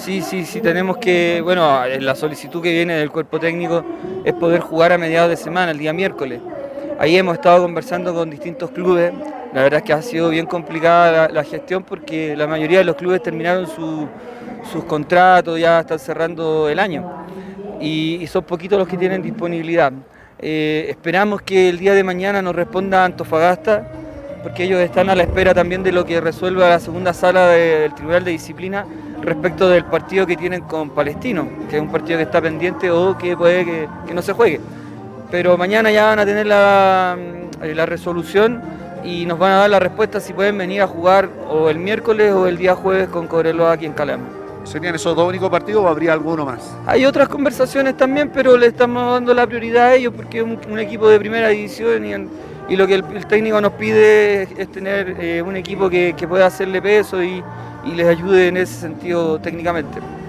Sí, tenemos que, bueno, la solicitud que viene del cuerpo técnico es poder jugar a mediados de semana, el día miércoles. Ahí hemos estado conversando con distintos clubes. La verdad es que ha sido bien complicada la gestión porque la mayoría de los clubes terminaron sus contratos, ya están cerrando el año y son poquitos los que tienen disponibilidad. Esperamos que el día de mañana nos responda Antofagasta, porque ellos están a la espera también de lo que resuelva la segunda sala del Tribunal de Disciplina respecto del partido que tienen con Palestino, que es un partido que está pendiente o que puede que no se juegue. Pero mañana ya van a tener la resolución y nos van a dar la respuesta si pueden venir a jugar o el miércoles o el día jueves con Cobreloa aquí en Calama. ¿Serían esos dos únicos partidos o habría alguno más? Hay otras conversaciones también, pero le estamos dando la prioridad a ellos porque es un equipo de primera división y lo que el técnico nos pide es tener un equipo que pueda hacerle peso y les ayude en ese sentido técnicamente.